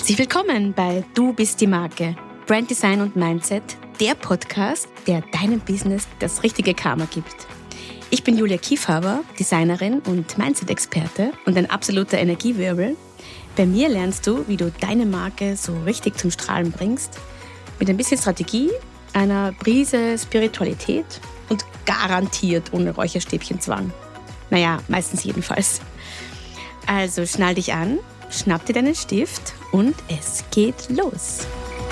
Herzlich willkommen bei Du bist die Marke, Brand Design und Mindset, der Podcast, der deinem Business das richtige Karma gibt. Ich bin Julia Kiefhaber, Designerin und Mindset-Experte und ein absoluter Energiewirbel. Bei mir lernst du, wie du deine Marke so richtig zum Strahlen bringst, mit ein bisschen Strategie, einer Prise Spiritualität und garantiert ohne Räucherstäbchenzwang. Naja, meistens jedenfalls. Also schnall dich an, schnapp dir deinen Stift und es geht los.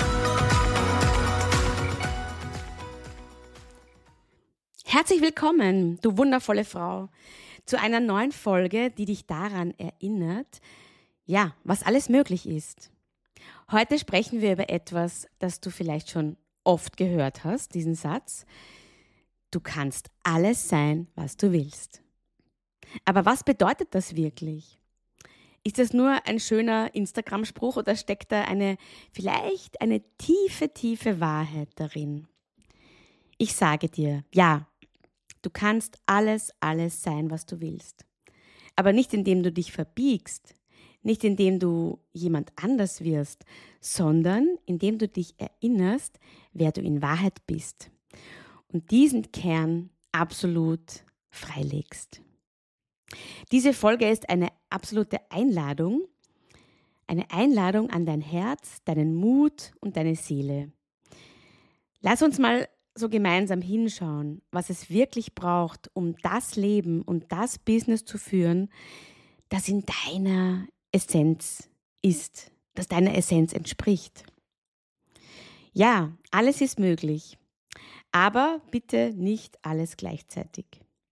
Herzlich willkommen, du wundervolle Frau, zu einer neuen Folge, die dich daran erinnert, ja, was alles möglich ist. Heute sprechen wir über etwas, das du vielleicht schon oft gehört hast, diesen Satz. Du kannst alles sein, was du willst. Aber was bedeutet das wirklich? Ist das nur ein schöner Instagram-Spruch oder steckt da vielleicht eine tiefe Wahrheit darin? Ich sage dir, ja, du kannst alles sein, was du willst. Aber nicht indem du dich verbiegst, nicht indem du jemand anders wirst, sondern indem du dich erinnerst, wer du in Wahrheit bist und diesen Kern absolut freilegst. Diese Folge ist eine absolute Einladung an dein Herz, deinen Mut und deine Seele. Lass uns mal so gemeinsam hinschauen, was es wirklich braucht, um das Leben und das Business zu führen, das in deiner Essenz ist, das deiner Essenz entspricht. Ja, alles ist möglich, aber bitte nicht alles gleichzeitig.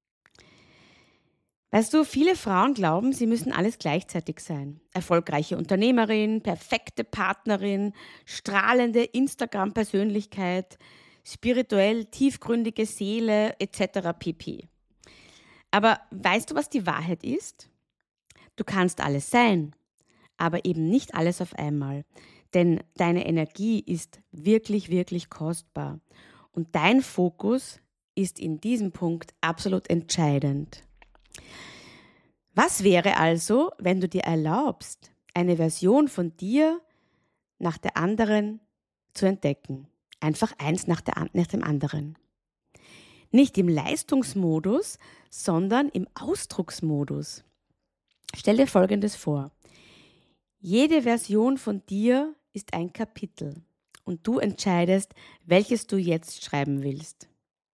Weißt du, viele Frauen glauben, sie müssen alles gleichzeitig sein. Erfolgreiche Unternehmerin, perfekte Partnerin, strahlende Instagram-Persönlichkeit, spirituell tiefgründige Seele etc. pp. Aber weißt du, was die Wahrheit ist? Du kannst alles sein, aber eben nicht alles auf einmal. Denn deine Energie ist wirklich kostbar. Und dein Fokus ist in diesem Punkt absolut entscheidend. Was wäre also, wenn du dir erlaubst, eine Version von dir nach der anderen zu entdecken? Einfach eins nach dem anderen. Nicht im Leistungsmodus, sondern im Ausdrucksmodus. Stell dir Folgendes vor. Jede Version von dir ist ein Kapitel und du entscheidest, welches du jetzt schreiben willst.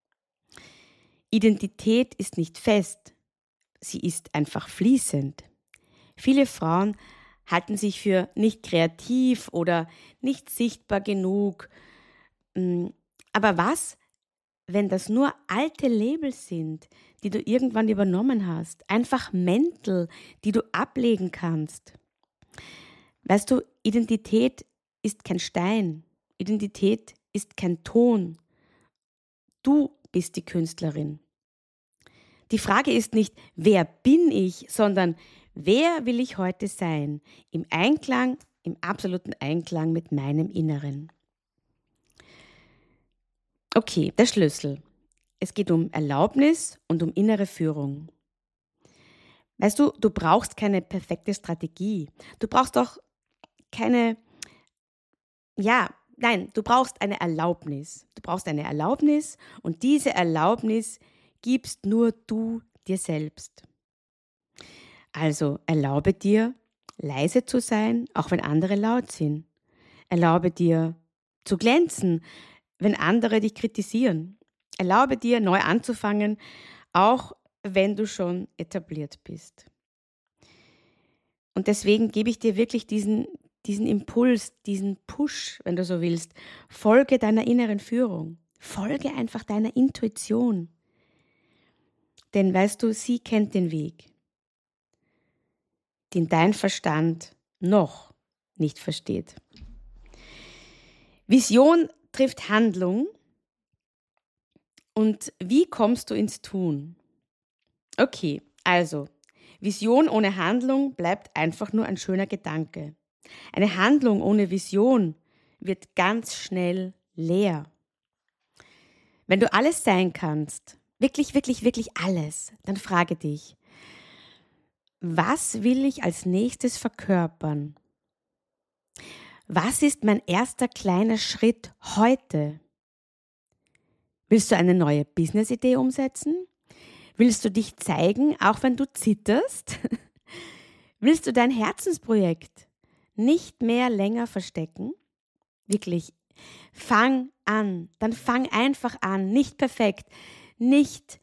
Identität ist nicht fest. Sie ist einfach fließend. Viele Frauen halten sich für nicht kreativ oder nicht sichtbar genug. Aber was, wenn das nur alte Labels sind, die du irgendwann übernommen hast? Einfach Mäntel, die du ablegen kannst. Weißt du, Identität ist kein Stein. Identität ist kein Ton. Du bist die Künstlerin. Die Frage ist nicht, wer bin ich, sondern wer will ich heute sein? Im absoluten Einklang mit meinem Inneren. Okay, der Schlüssel. Es geht um Erlaubnis und um innere Führung. Weißt du, du brauchst keine perfekte Strategie. Du brauchst doch du brauchst eine Erlaubnis. Du brauchst eine Erlaubnis und diese Erlaubnis gibst nur du dir selbst. Also erlaube dir, leise zu sein, auch wenn andere laut sind. Erlaube dir, zu glänzen, wenn andere dich kritisieren. Erlaube dir, neu anzufangen, auch wenn du schon etabliert bist. Und deswegen gebe ich dir wirklich diesen Impuls, diesen Push, wenn du so willst. Folge deiner inneren Führung. Folge einfach deiner Intuition. Denn weißt du, sie kennt den Weg, den dein Verstand noch nicht versteht. Vision trifft Handlung. Und wie kommst du ins Tun? Okay, also, Vision ohne Handlung bleibt einfach nur ein schöner Gedanke. Eine Handlung ohne Vision wird ganz schnell leer. Wenn du alles sein kannst, wirklich alles, dann frage dich, was will ich als nächstes verkörpern? Was ist mein erster kleiner Schritt heute? Willst du eine neue Business-Idee umsetzen? Willst du dich zeigen, auch wenn du zitterst? Willst du dein Herzensprojekt nicht mehr länger verstecken? Wirklich, fang an. Dann fang einfach an. Nicht perfekt. Nicht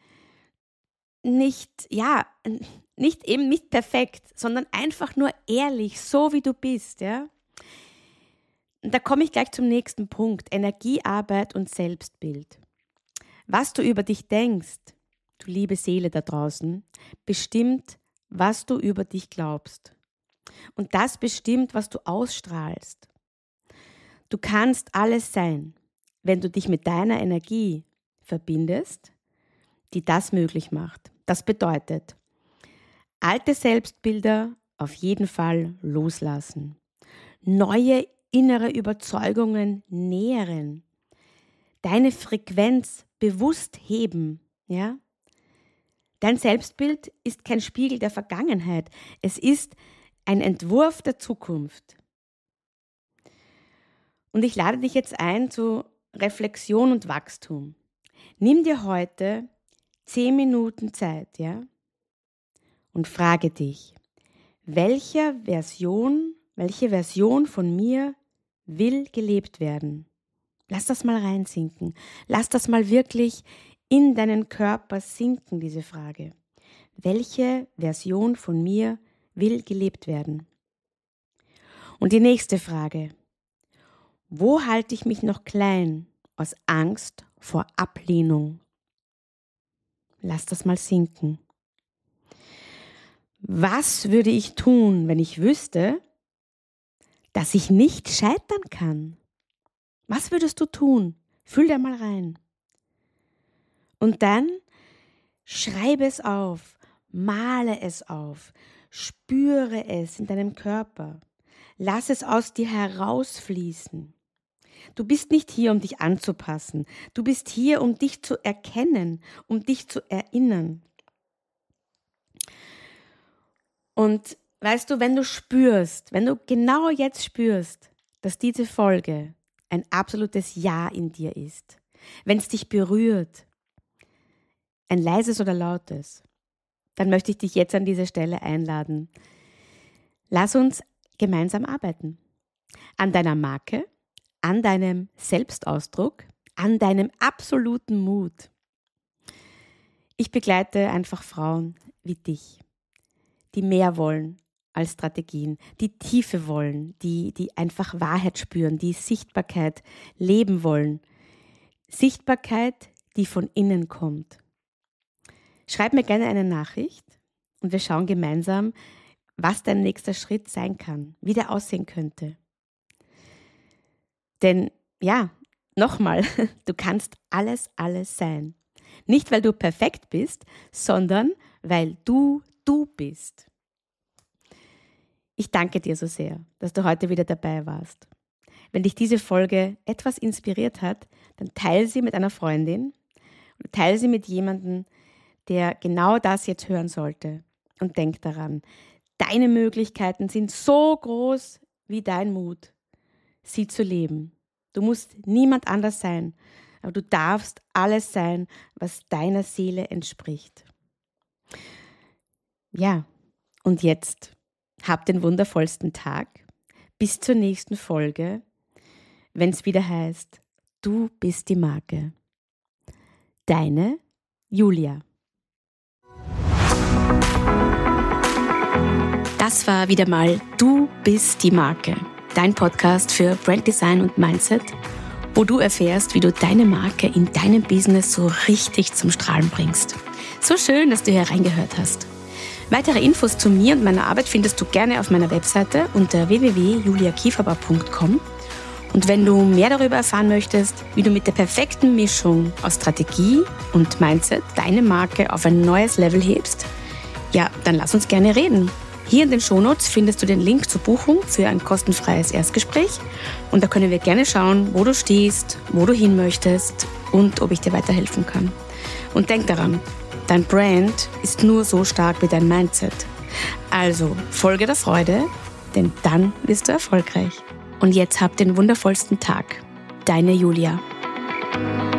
perfekt, sondern einfach nur ehrlich, so wie du bist, ja? Und da komme ich gleich zum nächsten Punkt. Energiearbeit und Selbstbild. Was du über dich denkst, du liebe Seele da draußen, bestimmt, was du über dich glaubst. Und das bestimmt, was du ausstrahlst. Du kannst alles sein, wenn du dich mit deiner Energie verbindest, die das möglich macht. Das bedeutet, alte Selbstbilder auf jeden Fall loslassen, neue innere Überzeugungen nähren, deine Frequenz bewusst heben, ja? Dein Selbstbild ist kein Spiegel der Vergangenheit, es ist ein Entwurf der Zukunft. Und ich lade dich jetzt ein zu Reflexion und Wachstum. Nimm dir heute 10 Minuten Zeit, ja? Und frage dich, welche Version von mir will gelebt werden? Lass das mal reinsinken. Lass das mal wirklich in deinen Körper sinken, diese Frage. Welche Version von mir will gelebt werden? Und die nächste Frage. Wo halte ich mich noch klein aus Angst vor Ablehnung? Lass das mal sinken. Was würde ich tun, wenn ich wüsste, dass ich nicht scheitern kann? Was würdest du tun? Fühl da mal rein. Und dann schreibe es auf, male es auf, spüre es in deinem Körper. Lass es aus dir herausfließen. Du bist nicht hier, um dich anzupassen. Du bist hier, um dich zu erkennen, um dich zu erinnern. Und weißt du, wenn du genau jetzt spürst, dass diese Folge ein absolutes Ja in dir ist, wenn es dich berührt, ein leises oder lautes, dann möchte ich dich jetzt an dieser Stelle einladen. Lass uns gemeinsam arbeiten. An deiner Marke, an deinem Selbstausdruck, an deinem absoluten Mut. Ich begleite einfach Frauen wie dich, die mehr wollen als Strategien, die Tiefe wollen, die einfach Wahrheit spüren, die Sichtbarkeit leben wollen. Sichtbarkeit, die von innen kommt. Schreib mir gerne eine Nachricht und wir schauen gemeinsam, was dein nächster Schritt sein kann, wie der aussehen könnte. Denn ja, nochmal, du kannst alles sein. Nicht, weil du perfekt bist, sondern weil du bist. Ich danke dir so sehr, dass du heute wieder dabei warst. Wenn dich diese Folge etwas inspiriert hat, dann teile sie mit einer Freundin und teile sie mit jemandem, der genau das jetzt hören sollte. Und denk daran, deine Möglichkeiten sind so groß wie dein Mut, sie zu leben. Du musst niemand anders sein, aber du darfst alles sein, was deiner Seele entspricht. Ja, und jetzt hab den wundervollsten Tag. Bis zur nächsten Folge, wenn es wieder heißt, du bist die Marke. Deine Julia. Das war wieder mal Du bist die Marke, dein Podcast für Branddesign und Mindset, wo du erfährst, wie du deine Marke in deinem Business so richtig zum Strahlen bringst. So schön, dass du hier reingehört hast. Weitere Infos zu mir und meiner Arbeit findest du gerne auf meiner Webseite unter www.juliakieferbauer.com. Und wenn du mehr darüber erfahren möchtest, wie du mit der perfekten Mischung aus Strategie und Mindset deine Marke auf ein neues Level hebst, ja, dann lass uns gerne reden. Hier in den Shownotes findest du den Link zur Buchung für ein kostenfreies Erstgespräch und da können wir gerne schauen, wo du stehst, wo du hin möchtest und ob ich dir weiterhelfen kann. Und denk daran, dein Brand ist nur so stark wie dein Mindset. Also folge der Freude, denn dann wirst du erfolgreich. Und jetzt habt den wundervollsten Tag. Deine Julia.